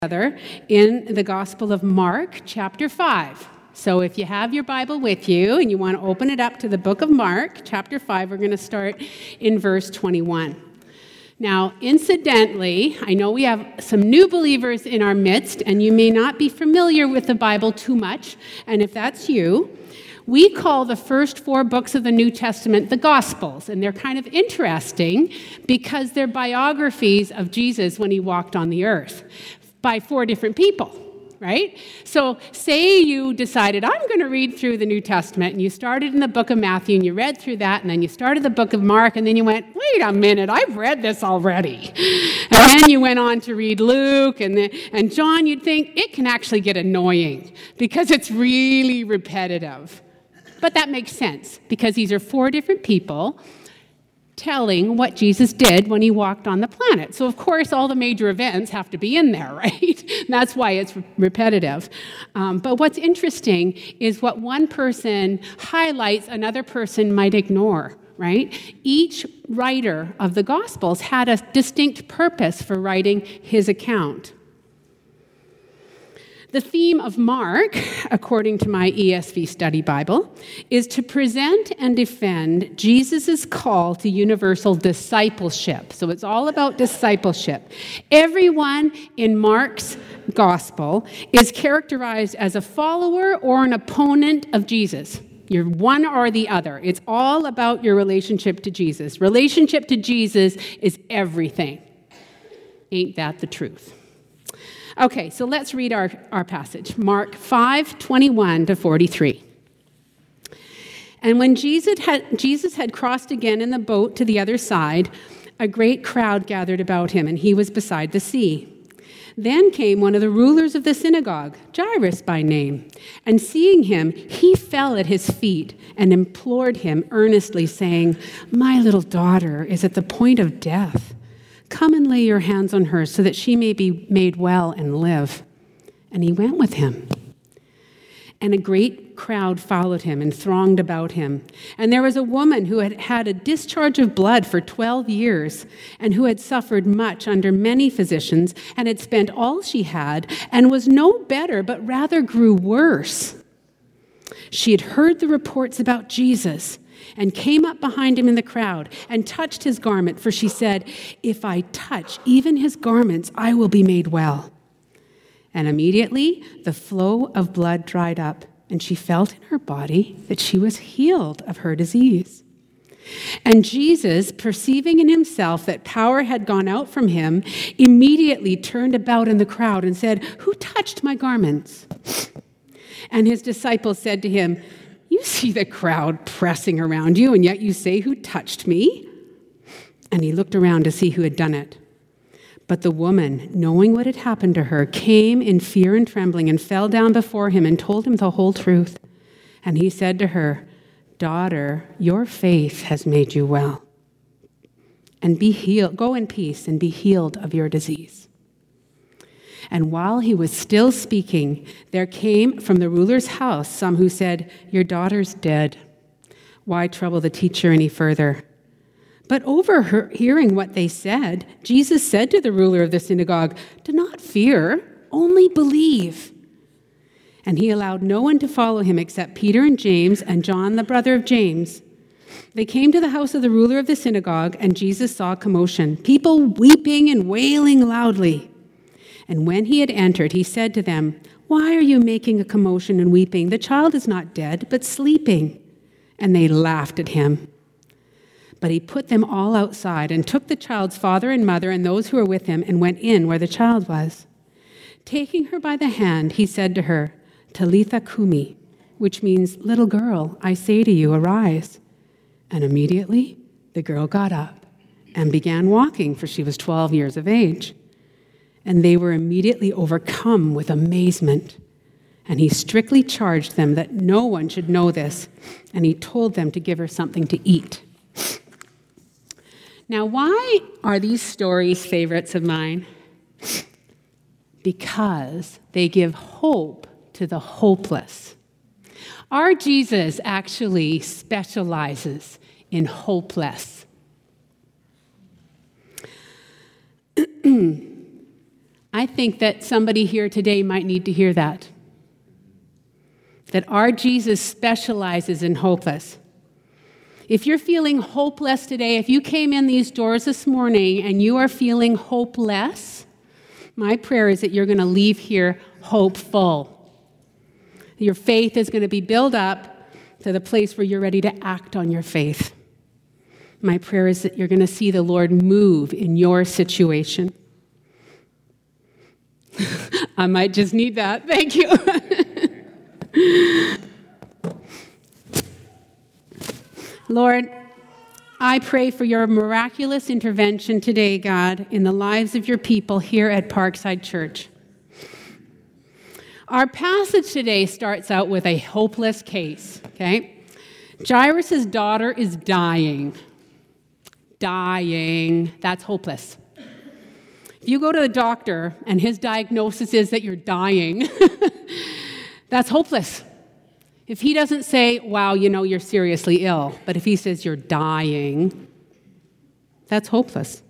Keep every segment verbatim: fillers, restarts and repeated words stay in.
together in the Gospel of Mark, chapter five. So if you have your Bible with you and you want to open it up to the book of Mark, chapter five, we're going to start in verse twenty-one. Now, incidentally, I know we have some new believers in our midst, and you may not be familiar with the Bible too much, and if that's you, we call the first four books of the New Testament the Gospels, and they're kind of interesting because they're biographies of Jesus when he walked on the earth by four different people, right? So say you decided, I'm going to read through the New Testament, and you started in the book of Matthew, and you read through that, and then you started the book of Mark, and then you went, wait a minute, I've read this already. And then you went on to read Luke and, the, and John. You'd think it can actually get annoying because it's really repetitive. But that makes sense because these are four different people telling what Jesus did when he walked on the planet. So, of course, all the major events have to be in there, right? That's why it's repetitive. Um, but what's interesting is what one person highlights, another person might ignore, right? Each writer of the Gospels had a distinct purpose for writing his account. The theme of Mark, according to my E S V study Bible, is to present and defend Jesus' call to universal discipleship. So it's all about discipleship. Everyone in Mark's gospel is characterized as a follower or an opponent of Jesus. You're one or the other. It's all about your relationship to Jesus. Relationship to Jesus is everything. Ain't that the truth? Okay, so let's read our, our passage. Mark five, twenty-one to forty-three. And when Jesus had, Jesus had crossed again in the boat to the other side, a great crowd gathered about him, and he was beside the sea. Then came one of the rulers of the synagogue, Jairus by name, and seeing him, he fell at his feet and implored him earnestly, saying, "My little daughter is at the point of death. Come and lay your hands on her so that she may be made well and live." And he went with him. And a great crowd followed him and thronged about him. And there was a woman who had had a discharge of blood for twelve years and who had suffered much under many physicians and had spent all she had and was no better, but rather grew worse. She had heard the reports about Jesus and came up behind him in the crowd and touched his garment, for she said, "If I touch even his garments, I will be made well." And immediately the flow of blood dried up, and she felt in her body that she was healed of her disease. And Jesus, perceiving in himself that power had gone out from him, immediately turned about in the crowd and said, "Who touched my garments?" And his disciples said to him, "You see the crowd pressing around you, and yet you say, 'Who touched me?'" And he looked around to see who had done it. But the woman, knowing what had happened to her, came in fear and trembling and fell down before him and told him the whole truth. And he said to her, "Daughter, your faith has made you well. And be healed. Go in peace and be healed of your disease." And while he was still speaking, there came from the ruler's house some who said, "Your daughter's dead. Why trouble the teacher any further?" But overhearing what they said, Jesus said to the ruler of the synagogue, "Do not fear, only believe." And he allowed no one to follow him except Peter and James and John, the brother of James. They came to the house of the ruler of the synagogue, and Jesus saw commotion, people weeping and wailing loudly. And when he had entered, he said to them, "Why are you making a commotion and weeping? The child is not dead, but sleeping." And they laughed at him. But he put them all outside and took the child's father and mother and those who were with him and went in where the child was. Taking her by the hand, he said to her, "Talitha kumi," which means, "Little girl, I say to you, arise." And immediately the girl got up and began walking, for she was twelve years of age. And they were immediately overcome with amazement. And he strictly charged them that no one should know this, and he told them to give her something to eat. Now, why are these stories favorites of mine? Because they give hope to the hopeless. Our Jesus actually specializes in hopeless. I think that somebody here today might need to hear that. That our Jesus specializes in hopeless. If you're feeling hopeless today, if you came in these doors this morning and you are feeling hopeless, my prayer is that you're going to leave here hopeful. Your faith is going to be built up to the place where you're ready to act on your faith. My prayer is that you're going to see the Lord move in your situation. I might just need that. Thank you. Lord, I pray for your miraculous intervention today, God, in the lives of your people here at Parkside Church. Our passage today starts out with a hopeless case, okay? Jairus' daughter is dying. Dying. That's hopeless. If you go to the doctor and his diagnosis is that you're dying, that's hopeless. If he doesn't say, wow, you know, you're seriously ill, but if he says you're dying, that's hopeless.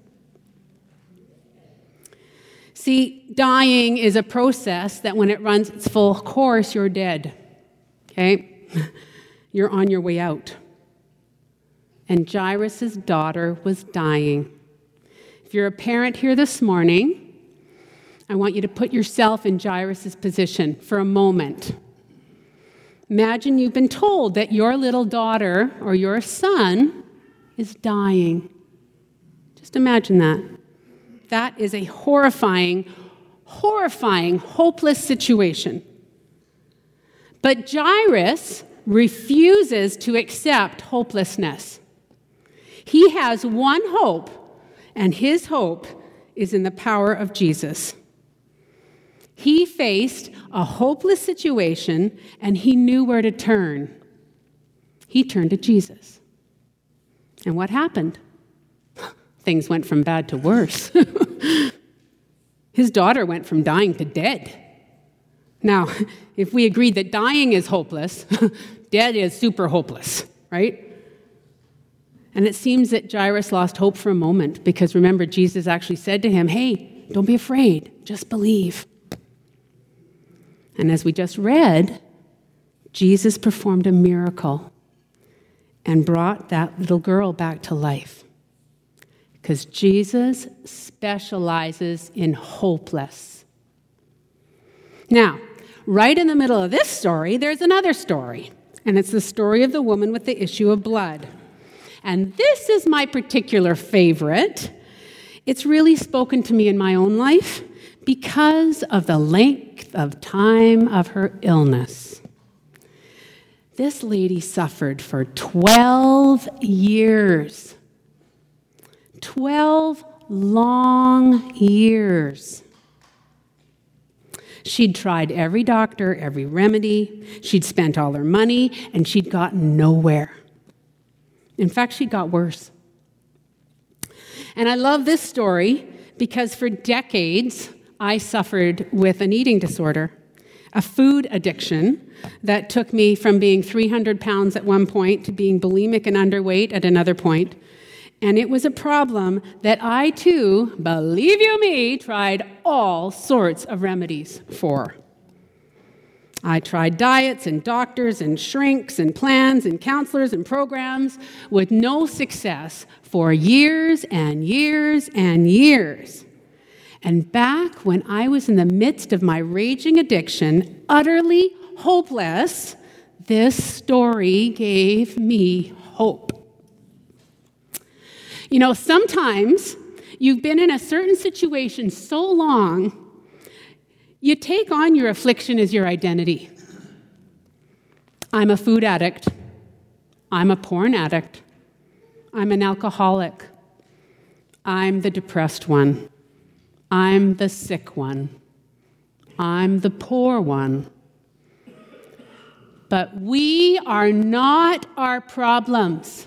See, dying is a process that when it runs its full course, you're dead, okay? You're on your way out. And Jairus' daughter was dying. If you're a parent here this morning, I want you to put yourself in Jairus' position for a moment. Imagine you've been told that your little daughter or your son is dying. Just imagine that. That is a horrifying, horrifying, hopeless situation. But Jairus refuses to accept hopelessness. He has one hope, and his hope is in the power of Jesus. He faced a hopeless situation, and he knew where to turn. He turned to Jesus. And what happened? Things went from bad to worse. His daughter went from dying to dead. Now, if we agreed that dying is hopeless, dead is super hopeless, right? And it seems that Jairus lost hope for a moment because remember, Jesus actually said to him, hey, don't be afraid, just believe. And as we just read, Jesus performed a miracle and brought that little girl back to life. Because Jesus specializes in hopeless. Now, right in the middle of this story, there's another story. And it's the story of the woman with the issue of blood. And this is my particular favorite. It's really spoken to me in my own life because of the length of time of her illness. This lady suffered for twelve years. twelve long years. She'd tried every doctor, every remedy. She'd spent all her money, and she'd gotten nowhere. In fact, she got worse. And I love this story because for decades, I suffered with an eating disorder, a food addiction that took me from being three hundred pounds at one point to being bulimic and underweight at another point. And it was a problem that I, too, believe you me, tried all sorts of remedies for. I tried diets and doctors and shrinks and plans and counselors and programs with no success for years and years and years. And back when I was in the midst of my raging addiction, utterly hopeless, this story gave me hope. You know, sometimes you've been in a certain situation so long, you take on your affliction as your identity. I'm a food addict. I'm a porn addict. I'm an alcoholic. I'm the depressed one. I'm the sick one. I'm the poor one. But we are not our problems.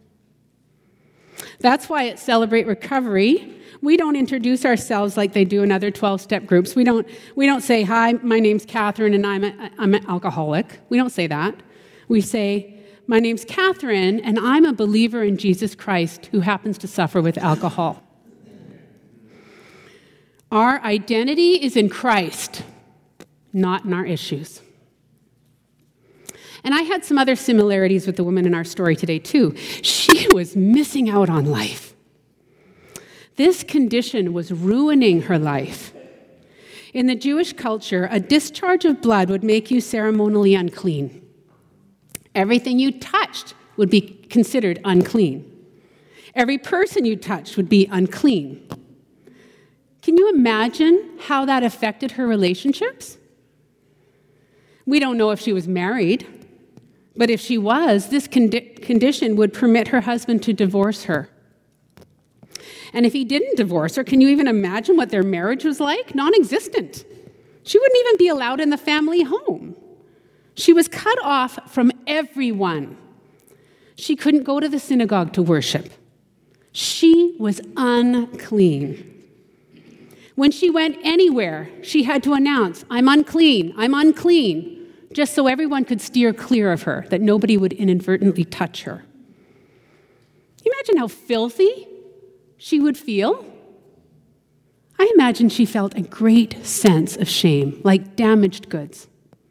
That's why at Celebrate Recovery, we don't introduce ourselves like they do in other twelve-step groups. We don't, we don't say, hi, my name's Catherine and I'm, a, I'm an alcoholic. We don't say that. We say, my name's Catherine and I'm a believer in Jesus Christ who happens to suffer with alcohol. Our identity is in Christ, not in our issues. And I had some other similarities with the woman in our story today, too. She was missing out on life. This condition was ruining her life. In the Jewish culture, a discharge of blood would make you ceremonially unclean. Everything you touched would be considered unclean. Every person you touched would be unclean. Can you imagine how that affected her relationships? We don't know if she was married, but if she was, this condi- condition would permit her husband to divorce her. And if he didn't divorce her, can you even imagine what their marriage was like? Non-existent. She wouldn't even be allowed in the family home. She was cut off from everyone. She couldn't go to the synagogue to worship. She was unclean. When she went anywhere, she had to announce, I'm unclean, I'm unclean, just so everyone could steer clear of her, that nobody would inadvertently touch her. Can you imagine how filthy she would feel? I imagine she felt a great sense of shame, like damaged goods.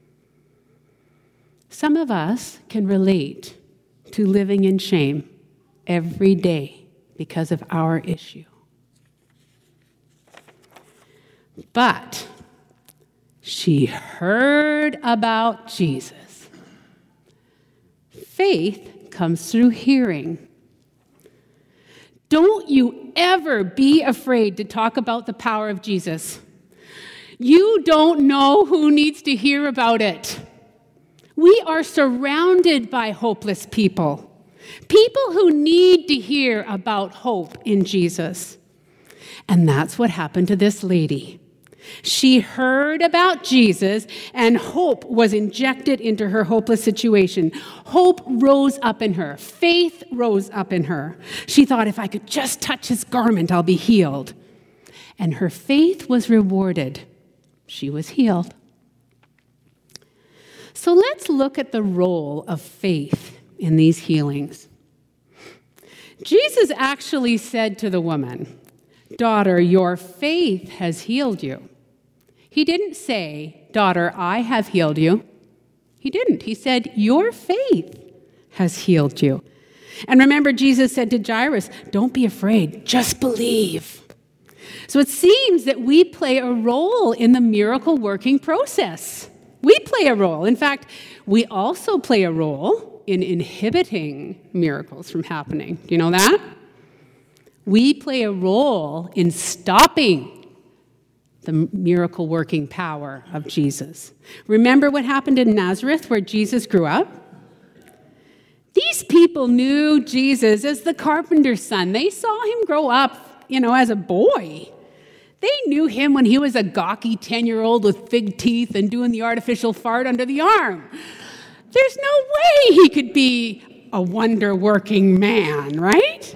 Some of us can relate to living in shame every day because of our issue. But she heard about Jesus. Faith comes through hearing. Don't you ever be afraid to talk about the power of Jesus. You don't know who needs to hear about it. We are surrounded by hopeless people, people who need to hear about hope in Jesus. And that's what happened to this lady. She heard about Jesus, and hope was injected into her hopeless situation. Hope rose up in her. Faith rose up in her. She thought, if I could just touch his garment, I'll be healed. And her faith was rewarded. She was healed. So let's look at the role of faith in these healings. Jesus actually said to the woman, "Daughter, your faith has healed you." He didn't say, "Daughter, I have healed you." He didn't. He said, "Your faith has healed you." And remember, Jesus said to Jairus, "Don't be afraid, just believe." So it seems that we play a role in the miracle working process. We play a role. In fact, we also play a role in inhibiting miracles from happening. Do you know that? We play a role in stopping the miracle-working power of Jesus. Remember what happened in Nazareth where Jesus grew up? These people knew Jesus as the carpenter's son. They saw him grow up, you know, as a boy. They knew him when he was a gawky ten-year-old with fig teeth and doing the artificial fart under the arm. There's no way he could be a wonder-working man, right?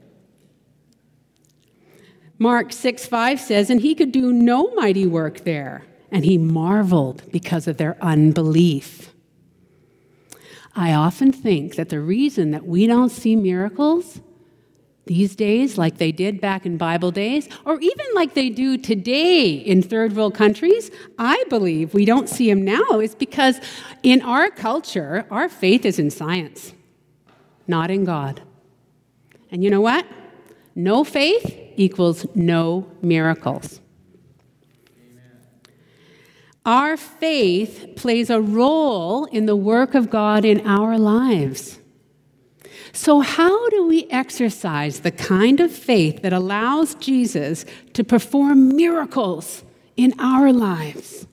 Mark six five says, "And he could do no mighty work there, and he marveled because of their unbelief." I often think that the reason that we don't see miracles these days like they did back in Bible days, or even like they do today in third world countries, I believe we don't see them now is because in our culture, our faith is in science, not in God. And you know what? No faith equals no miracles. Amen. Our faith plays a role in the work of God in our lives. So how do we exercise the kind of faith that allows Jesus to perform miracles in our lives?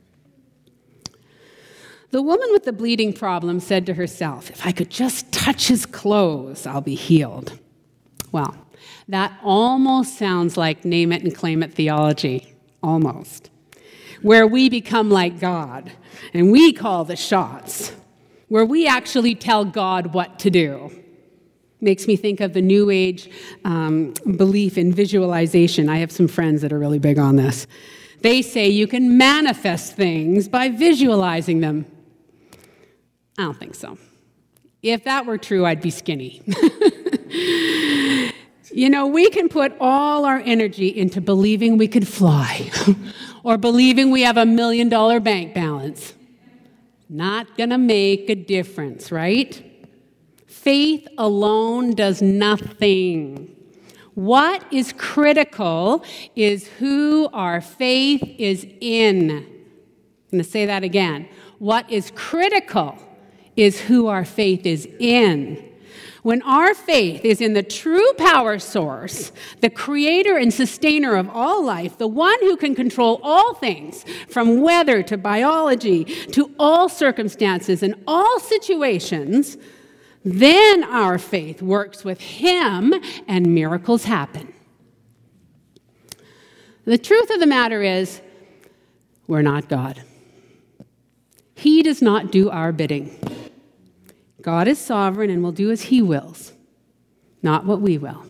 The woman with the bleeding problem said to herself, "If I could just touch his clothes, I'll be healed." Well, that almost sounds like name it and claim it theology, almost, where we become like God and we call the shots, where we actually tell God what to do. Makes me think of the New Age um, belief in visualization. I have some friends that are really big on this. They say you can manifest things by visualizing them. I don't think so. If that were true, I'd be skinny. You know, we can put all our energy into believing we could fly or believing we have a million dollar bank balance. Not going to make a difference, right? Faith alone does nothing. What is critical is who our faith is in. I'm going to say that again. What is critical is who our faith is in. When our faith is in the true power source, the creator and sustainer of all life, the one who can control all things, from weather to biology to all circumstances and all situations, then our faith works with him and miracles happen. The truth of the matter is, we're not God. He does not do our bidding. God is sovereign and will do as he wills, not what we will.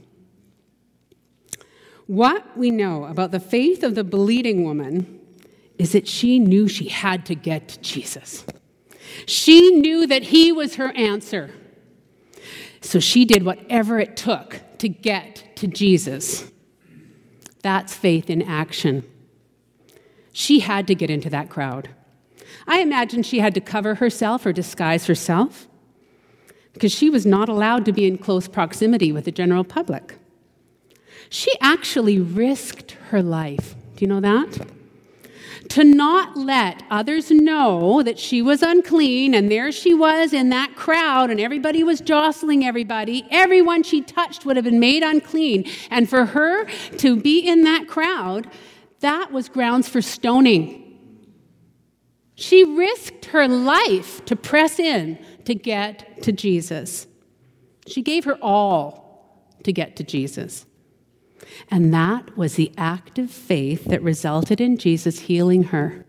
What we know about the faith of the bleeding woman is that she knew she had to get to Jesus. She knew that he was her answer. So she did whatever it took to get to Jesus. That's faith in action. She had to get into that crowd. I imagine she had to cover herself or disguise herself because she was not allowed to be in close proximity with the general public. She actually risked her life. Do you know that? To not let others know that she was unclean, and there she was in that crowd, and everybody was jostling everybody. Everyone she touched would have been made unclean. And for her to be in that crowd, that was grounds for stoning. She risked her life to press in to get to Jesus. She gave her all to get to Jesus. And that was the act of faith that resulted in Jesus healing her.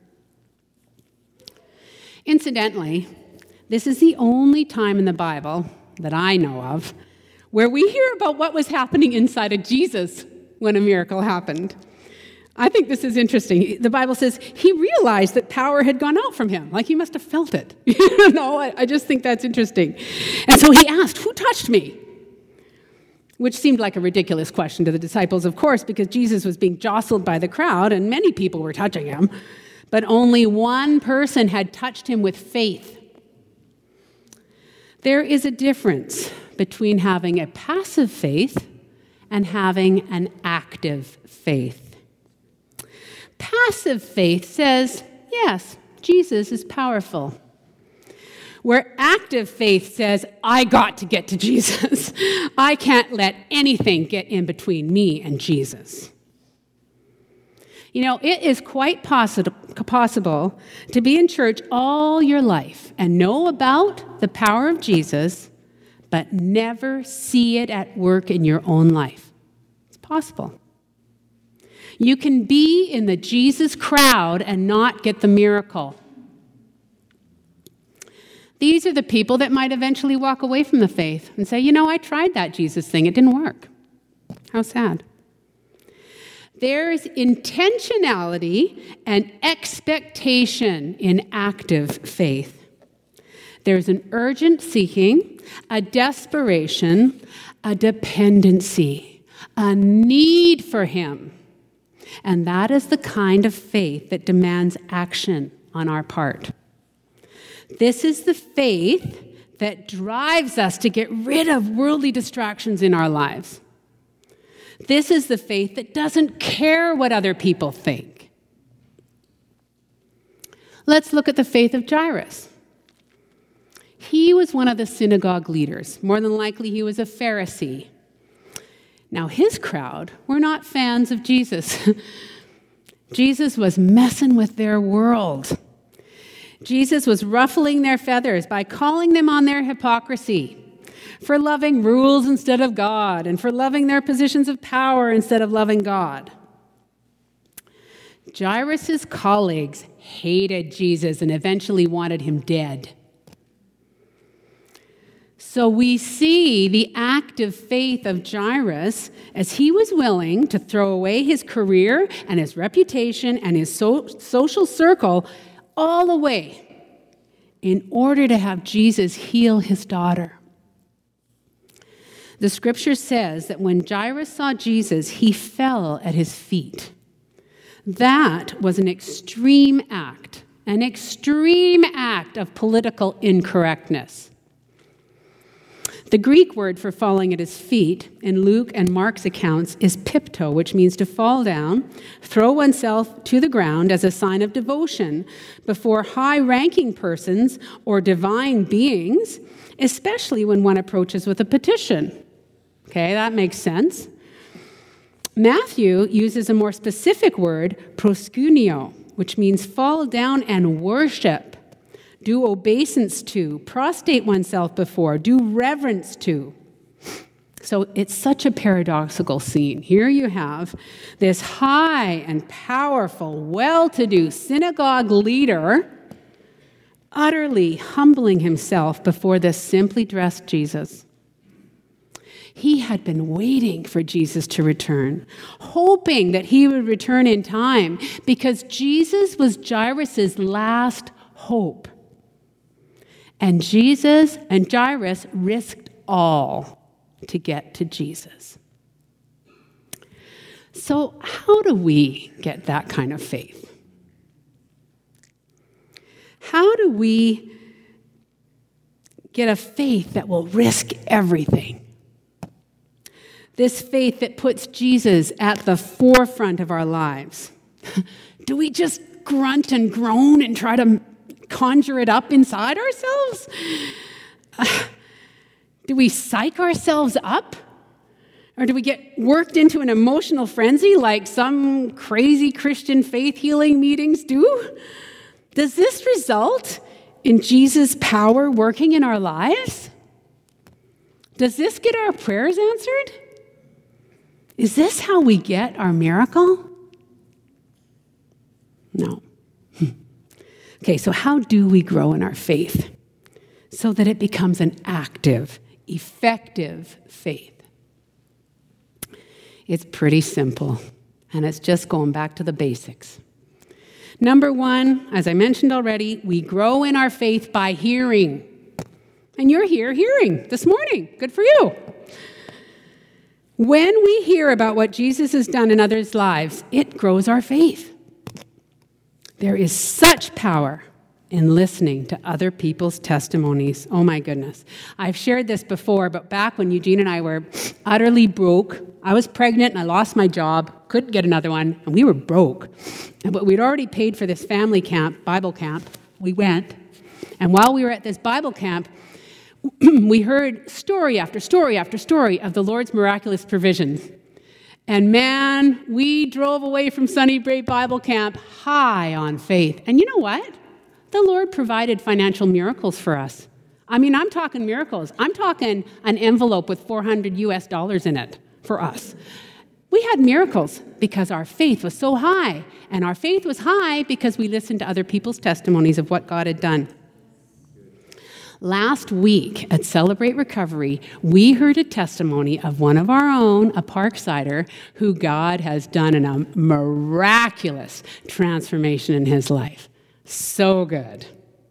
Incidentally, this is the only time in the Bible that I know of where we hear about what was happening inside of Jesus when a miracle happened. I think this is interesting. The Bible says he realized that power had gone out from him. Like he must have felt it. You know, I, I just think that's interesting. And so he asked, "Who touched me?" Which seemed like a ridiculous question to the disciples, of course, because Jesus was being jostled by the crowd and many people were touching him. But only one person had touched him with faith. There is a difference between having a passive faith and having an active faith. Passive faith says, yes, Jesus is powerful. Where active faith says, I got to get to Jesus. I can't let anything get in between me and Jesus. You know, it is quite possi- possible to be in church all your life and know about the power of Jesus, but never see it at work in your own life. It's possible. You can be in the Jesus crowd and not get the miracle. These are the people that might eventually walk away from the faith and say, you know, I tried that Jesus thing. It didn't work. How sad. There's intentionality and expectation in active faith. There's an urgent seeking, a desperation, a dependency, a need for him. And that is the kind of faith that demands action on our part. This is the faith that drives us to get rid of worldly distractions in our lives. This is the faith that doesn't care what other people think. Let's look at the faith of Jairus. He was one of the synagogue leaders. More than likely, he was a Pharisee. Now, his crowd were not fans of Jesus. Jesus was messing with their world. Jesus was ruffling their feathers by calling them on their hypocrisy, for loving rules instead of God, and for loving their positions of power instead of loving God. Jairus' colleagues hated Jesus and eventually wanted him dead. So we see the active faith of Jairus as he was willing to throw away his career and his reputation and his so- social circle all away in order to have Jesus heal his daughter. The scripture says that when Jairus saw Jesus, he fell at his feet. That was an extreme act, an extreme act of political incorrectness. The Greek word for falling at his feet in Luke and Mark's accounts is pipto, which means to fall down, throw oneself to the ground as a sign of devotion before high-ranking persons or divine beings, especially when one approaches with a petition. Okay, that makes sense. Matthew uses a more specific word, proskuneo, which means fall down and worship, do obeisance to, prostrate oneself before, do reverence to. So it's such a paradoxical scene. Here you have this high and powerful, well-to-do synagogue leader utterly humbling himself before this simply dressed Jesus. He had been waiting for Jesus to return, hoping that he would return in time, because Jesus was Jairus' last hope. And Jesus and Jairus risked all to get to Jesus. So how do we get that kind of faith? How do we get a faith that will risk everything? This faith that puts Jesus at the forefront of our lives. Do we just grunt and groan and try to conjure it up inside ourselves? Uh, do we psych ourselves up? Or do we get worked into an emotional frenzy like some crazy Christian faith healing meetings do? Does this result in Jesus' power working in our lives? Does this get our prayers answered? Is this how we get our miracle? No. Okay, so how do we grow in our faith so that it becomes an active, effective faith? It's pretty simple, and it's just going back to the basics. Number one, as I mentioned already, we grow in our faith by hearing. And you're here hearing this morning. Good for you. When we hear about what Jesus has done in others' lives, it grows our faith. There is such power in listening to other people's testimonies. Oh my goodness. I've shared this before, but back when Eugene and I were utterly broke, I was pregnant and I lost my job, couldn't get another one, and we were broke. But we'd already paid for this family camp, Bible camp. We went, and while we were at this Bible camp, we heard story after story after story of the Lord's miraculous provisions. And man, we drove away from Sunny Brae Bible Camp high on faith. And you know what? The Lord provided financial miracles for us. I mean, I'm talking miracles. I'm talking an envelope with four hundred U S dollars in it for us. We had miracles because our faith was so high. And our faith was high because we listened to other people's testimonies of what God had done. Last week at Celebrate Recovery, we heard a testimony of one of our own, a Parksider, who God has done in a miraculous transformation in his life. So good.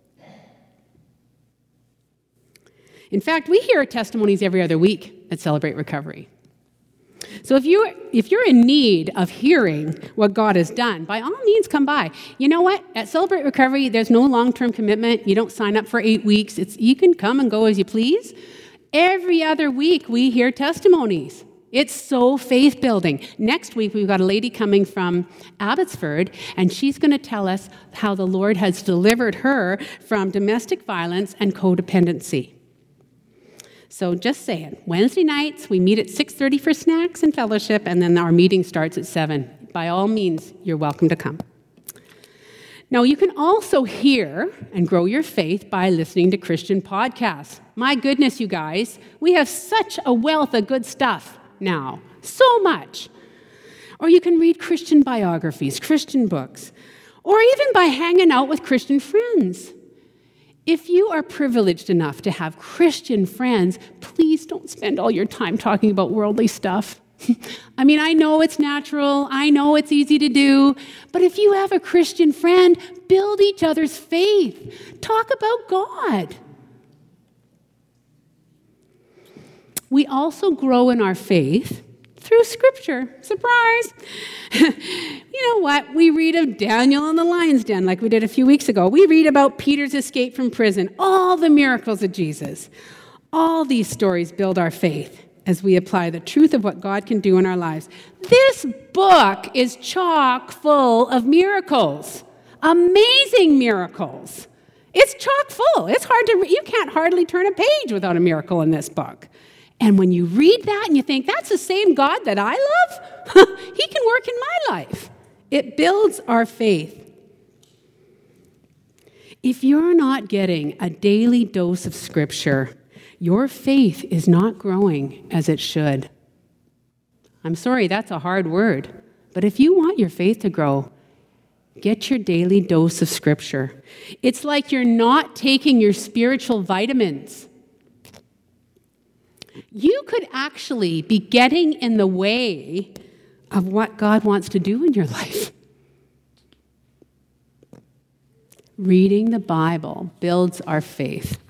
In fact, we hear testimonies every other week at Celebrate Recovery. So if you if you're in need of hearing what God has done, by all means come by. You know what? At Celebrate Recovery, there's no long-term commitment. You don't sign up for eight weeks. It's you can come and go as you please. Every other week we hear testimonies. It's so faith-building. Next week we've got a lady coming from Abbotsford, and she's going to tell us how the Lord has delivered her from domestic violence and codependency. So just saying, Wednesday nights, we meet at six thirty for snacks and fellowship, and then our meeting starts at seven. By all means, you're welcome to come. Now, you can also hear and grow your faith by listening to Christian podcasts. My goodness, you guys, we have such a wealth of good stuff now. So much. Or you can read Christian biographies, Christian books, or even by hanging out with Christian friends. If you are privileged enough to have Christian friends, please don't spend all your time talking about worldly stuff. I mean, I know it's natural, I know it's easy to do, but if you have a Christian friend, build each other's faith. Talk about God. We also grow in our faith through Scripture. Surprise! You know what? We read of Daniel in the lion's den like we did a few weeks ago. We read about Peter's escape from prison, all the miracles of Jesus. All these stories build our faith as we apply the truth of what God can do in our lives. This book is chock full of miracles, amazing miracles. It's chock full. It's hard to, you can't hardly turn a page without a miracle in this book. And when you read that and you think, that's the same God that I love, he can work in my life. It builds our faith. If you're not getting a daily dose of Scripture, your faith is not growing as it should. I'm sorry, that's a hard word. But if you want your faith to grow, get your daily dose of Scripture. It's like you're not taking your spiritual vitamins. You could actually be getting in the way of what God wants to do in your life. Reading the Bible builds our faith.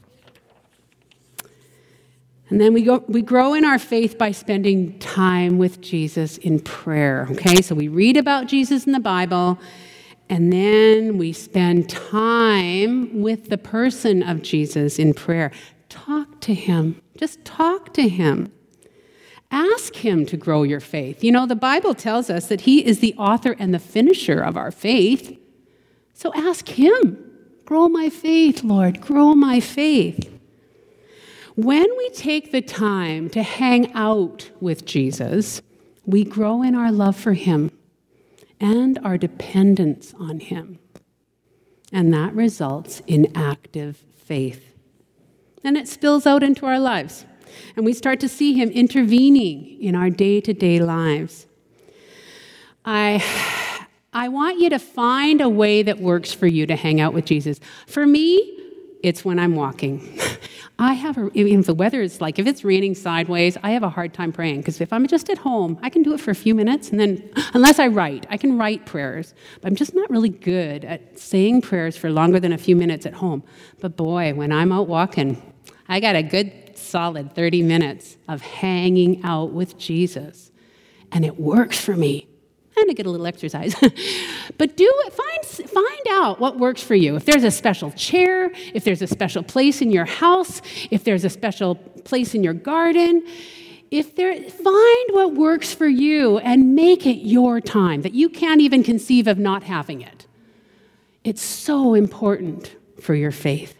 And then we go, we grow in our faith by spending time with Jesus in prayer. Okay, so we read about Jesus in the Bible, and then we spend time with the person of Jesus in prayer. Talk to him. Just talk to him. Ask him to grow your faith. You know, the Bible tells us that he is the author and the finisher of our faith. So ask him. Grow my faith, Lord. Grow my faith. When we take the time to hang out with Jesus, we grow in our love for him and our dependence on him. And that results in active faith. And it spills out into our lives. And we start to see him intervening in our day-to-day lives. I, I want you to find a way that works for you to hang out with Jesus. For me, it's when I'm walking. I have a, if the weather is like, if it's raining sideways, I have a hard time praying. Because if I'm just at home, I can do it for a few minutes. And then, unless I write, I can write prayers. But I'm just not really good at saying prayers for longer than a few minutes at home. But boy, when I'm out walking, I got a good solid thirty minutes of hanging out with Jesus. And it works for me. And I get a little exercise. But do it, find, find out what works for you. If there's a special chair, if there's a special place in your house, if there's a special place in your garden, if there, find what works for you and make it your time, that you can't even conceive of not having it. It's so important for your faith.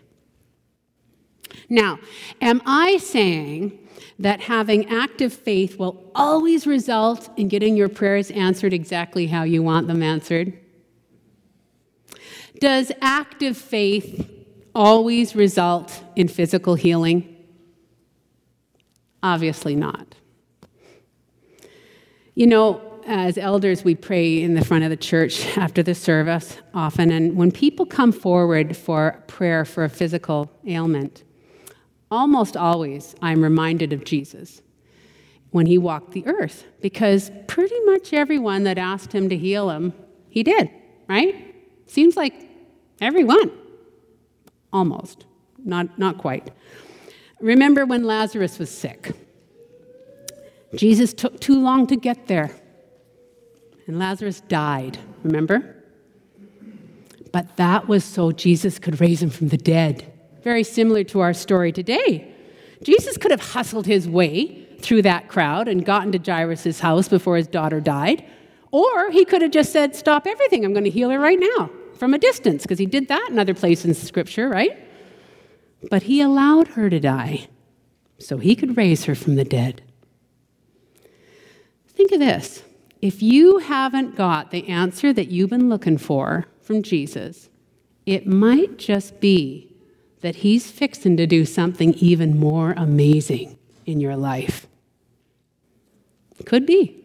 Now, am I saying that having active faith will always result in getting your prayers answered exactly how you want them answered? Does active faith always result in physical healing? Obviously not. You know, as elders, we pray in the front of the church after the service often, and when people come forward for prayer for a physical ailment, almost always, I'm reminded of Jesus when he walked the earth, because pretty much everyone that asked him to heal him, he did, right? Seems like everyone. Almost. Not, not quite. Remember when Lazarus was sick? Jesus took too long to get there, and Lazarus died, remember? But that was so Jesus could raise him from the dead. Very similar to our story today. Jesus could have hustled his way through that crowd and gotten to Jairus' house before his daughter died. Or he could have just said, stop everything, I'm going to heal her right now, from a distance, because he did that in other places in Scripture, right? But he allowed her to die so he could raise her from the dead. Think of this. If you haven't got the answer that you've been looking for from Jesus, it might just be that he's fixing to do something even more amazing in your life. Could be.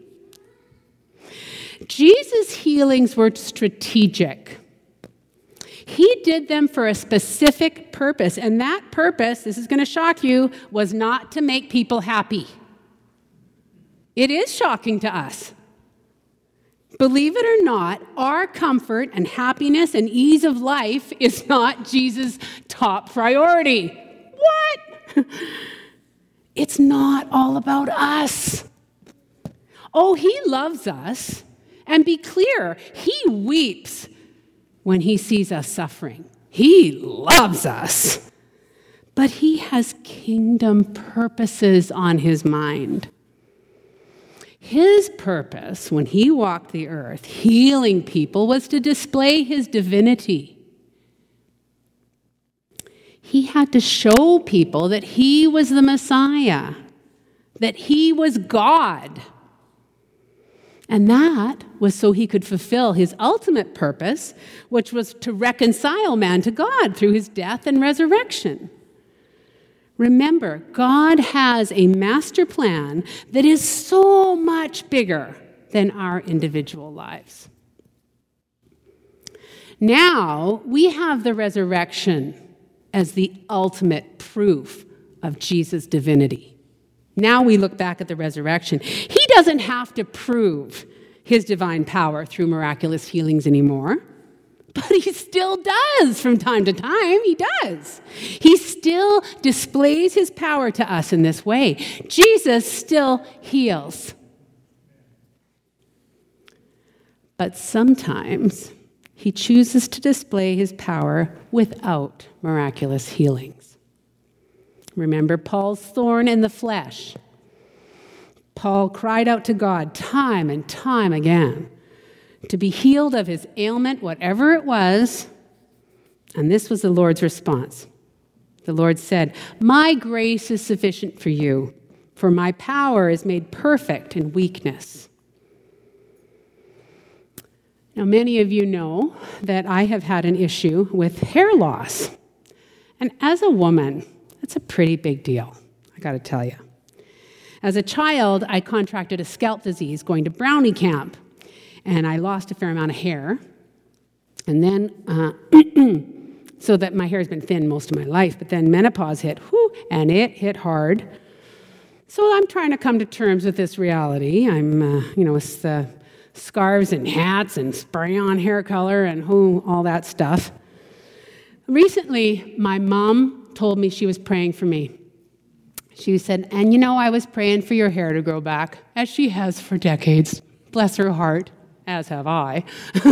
Jesus' healings were strategic. He did them for a specific purpose, and that purpose, this is going to shock you, was not to make people happy. It is shocking to us. Believe it or not, our comfort and happiness and ease of life is not Jesus' top priority. What? It's not all about us. Oh, he loves us. And be clear, he weeps when he sees us suffering. He loves us. But he has kingdom purposes on his mind. His purpose when he walked the earth, healing people, was to display his divinity. He had to show people that he was the Messiah, that he was God. And that was so he could fulfill his ultimate purpose, which was to reconcile man to God through his death and resurrection. Remember, God has a master plan that is so much bigger than our individual lives. Now, we have the resurrection as the ultimate proof of Jesus' divinity. Now we look back at the resurrection. He doesn't have to prove his divine power through miraculous healings anymore. But he still does from time to time. He does. He still displays his power to us in this way. Jesus still heals. But sometimes he chooses to display his power without miraculous healings. Remember Paul's thorn in the flesh. Paul cried out to God time and time again to be healed of his ailment, whatever it was. And this was the Lord's response. The Lord said, "My grace is sufficient for you, for my power is made perfect in weakness." Now, many of you know that I have had an issue with hair loss. And as a woman, that's a pretty big deal, I got to tell you. As a child, I contracted a scalp disease going to Brownie Camp, and I lost a fair amount of hair. And then, uh, so that my hair has been thin most of my life, but then menopause hit, whew, and it hit hard. So I'm trying to come to terms with this reality. I'm, uh, you know, with the scarves and hats and spray-on hair color and who, all that stuff. Recently, my mom told me she was praying for me. She said, "And you know, I was praying for your hair to grow back, as she has for decades. Bless her heart, as have I."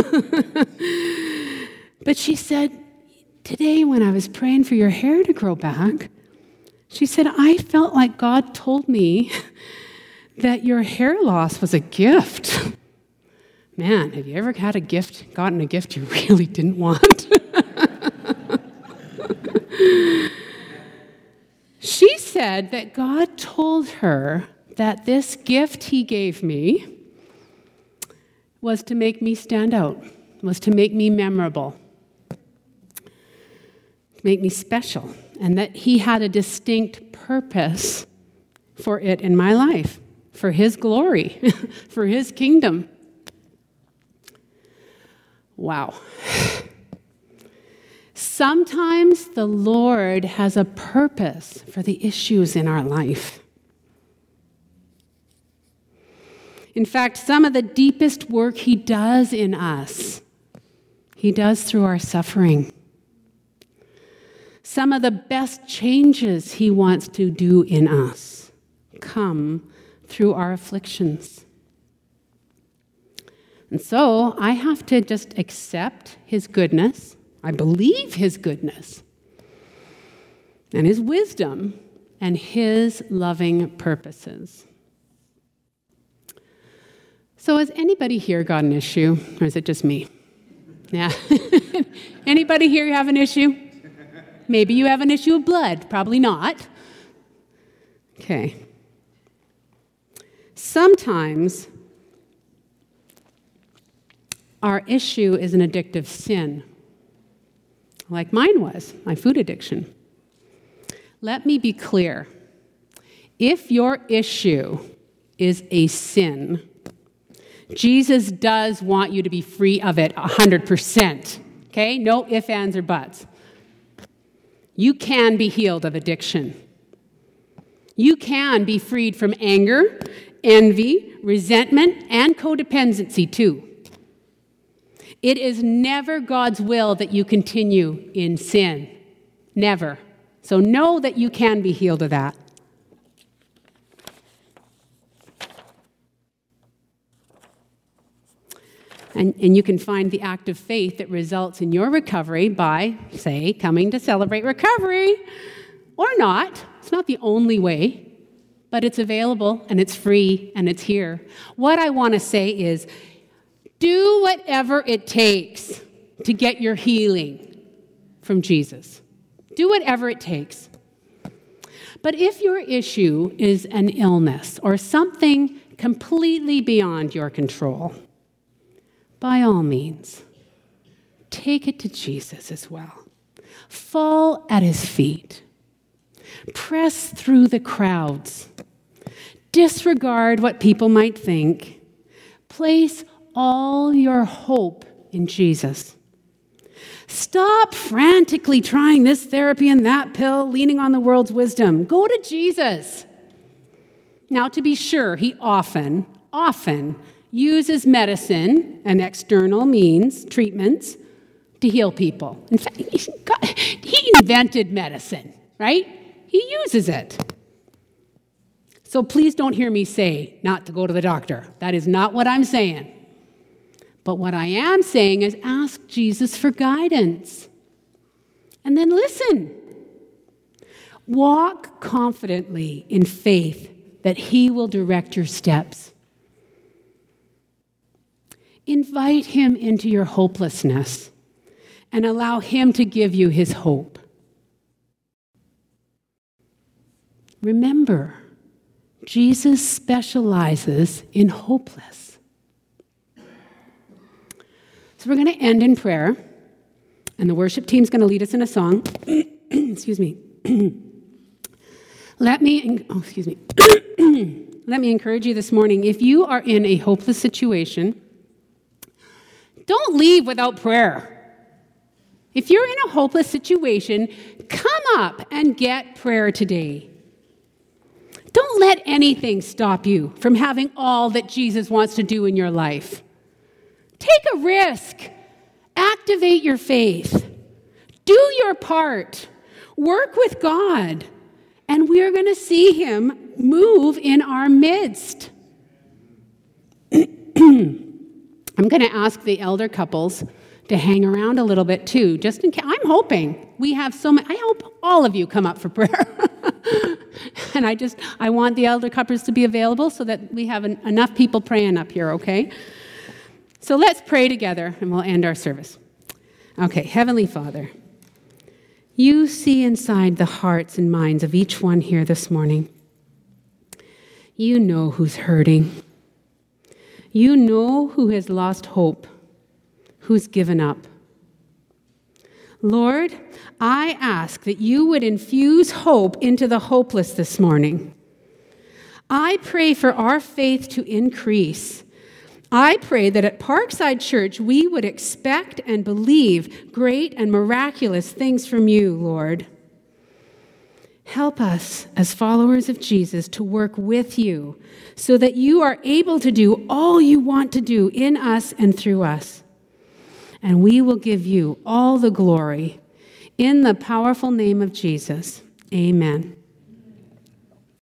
But she said, "Today when I was praying for your hair to grow back," she said, "I felt like God told me that your hair loss was a gift." Man, have you ever had a gift, gotten a gift you really didn't want? She said that God told her that this gift he gave me was to make me stand out, was to make me memorable, to make me special, and that he had a distinct purpose for it in my life, for his glory, for his kingdom. Wow. Sometimes the Lord has a purpose for the issues in our life. In fact, some of the deepest work he does in us, he does through our suffering. Some of the best changes he wants to do in us come through our afflictions. And so I have to just accept his goodness. I believe his goodness and his wisdom and his loving purposes. So has anybody here got an issue, or is it just me? Yeah. Anybody here have an issue? Maybe you have an issue of blood. Probably not. Okay. Sometimes our issue is an addictive sin, like mine was, my food addiction. Let me be clear. If your issue is a sin, Jesus does want you to be free of it one hundred percent. Okay? No ifs, ands, or buts. You can be healed of addiction. You can be freed from anger, envy, resentment, and codependency too. It is never God's will that you continue in sin. Never. So know that you can be healed of that. And, and you can find the act of faith that results in your recovery by, say, coming to Celebrate Recovery, or not. It's not the only way, but it's available, and it's free, and it's here. What I want to say is, do whatever it takes to get your healing from Jesus. Do whatever it takes. But if your issue is an illness or something completely beyond your control, by all means, take it to Jesus as well. Fall at his feet. Press through the crowds. Disregard what people might think. Place all your hope in Jesus. Stop frantically trying this therapy and that pill, leaning on the world's wisdom. Go to Jesus. Now, to be sure, he often, often uses medicine and external means, treatments, to heal people. In fact, he invented medicine, right? He uses it. So please don't hear me say not to go to the doctor. That is not what I'm saying. But what I am saying is ask Jesus for guidance. And then listen. Walk confidently in faith that he will direct your steps. Invite him into your hopelessness and allow him to give you his hope. Remember, Jesus specializes in hopeless. So we're going to end in prayer, and the worship team's going to lead us in a song. Excuse me. Let me, oh, excuse me. Let me encourage you this morning. If you are in a hopeless situation, don't leave without prayer. If you're in a hopeless situation, come up and get prayer today. Don't let anything stop you from having all that Jesus wants to do in your life. Take a risk. Activate your faith. Do your part. Work with God. And we're going to see him move in our midst. I'm going to ask the elder couples to hang around a little bit too, just in case. I'm hoping we have so many. I hope all of you come up for prayer. And I just, I want the elder couples to be available so that we have an, enough people praying up here, okay? So let's pray together and we'll end our service. Okay, Heavenly Father, you see inside the hearts and minds of each one here this morning. You know who's hurting. You know who has lost hope, who's given up. Lord, I ask that you would infuse hope into the hopeless this morning. I pray for our faith to increase. I pray that at Parkside Church we would expect and believe great and miraculous things from you, Lord. Help us as followers of Jesus to work with you so that you are able to do all you want to do in us and through us. And we will give you all the glory in the powerful name of Jesus. Amen.